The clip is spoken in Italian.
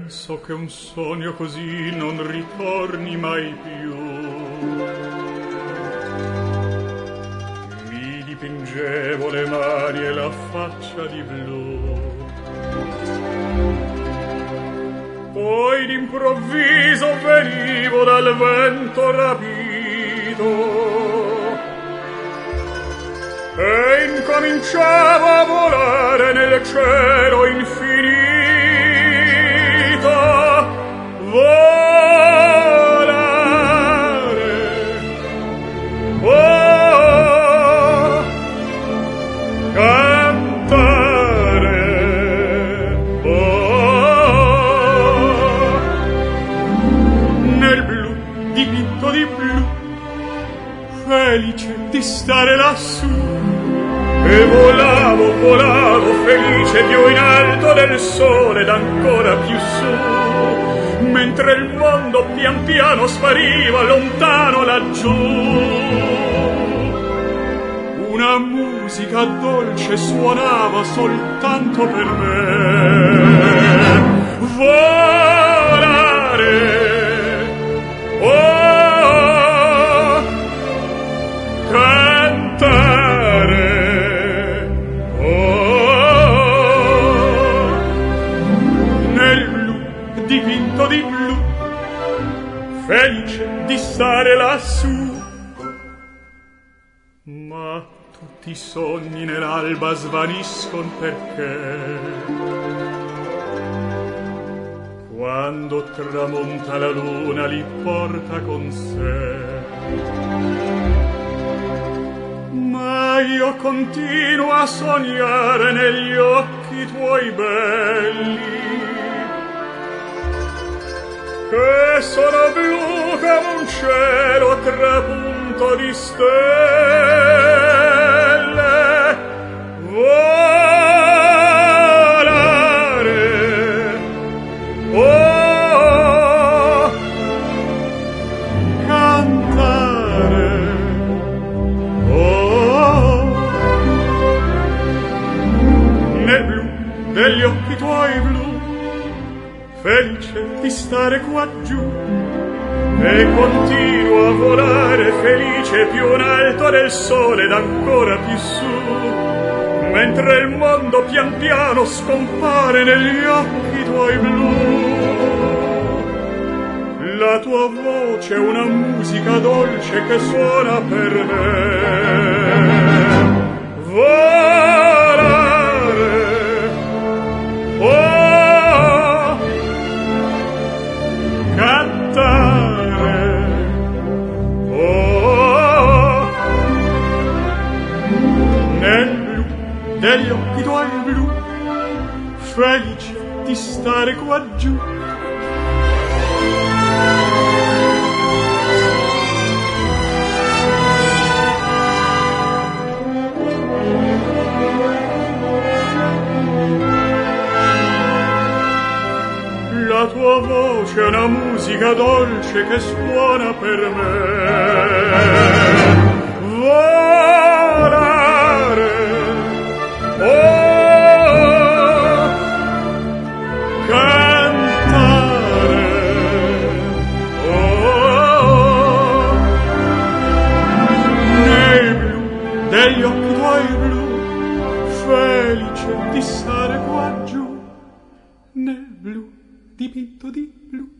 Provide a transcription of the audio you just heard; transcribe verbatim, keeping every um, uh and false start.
penso che un sogno così non ritorni mai più. Mi dipingevo le mani e la faccia di blu, poi d'improvviso venivo dal vento rapito e incominciavo a volare nel cielo infinito. Volare, oh, cantare, oh, nel blu dipinto di blu, felice di stare lassù. E volavo, volavo felice più in alto del sole ed ancora più su, mentre il mondo pian piano spariva lontano laggiù. Una musica dolce suonava soltanto per me. Volare, oh, cantare, dipinto di blu, felice di stare lassù. Ma tutti i sogni nell'alba svaniscono perché quando tramonta la luna li porta con sé. Ma io continuo a sognare negli occhi tuoi belli, che sono blu come un cielo trapunto di stelle. Volare, oh, cantare, oh, nel blu degli occhi tuoi blu, felice di stare qua giù, e continuo a volare felice più in alto del sole ed ancora più su, mentre il mondo pian piano scompare negli occhi tuoi blu. La tua voce è una musica dolce che suona per me. Volare, oh, cantare, oh, nel blu degli occhi tuoi blu, felice di stare qua giù. La tua voce è una musica dolce che suona per me. Volare, oh, cantare, oh, nei blu degli occhi tuoi blu, felice di stare qua giù, nel blu dipinto di blu.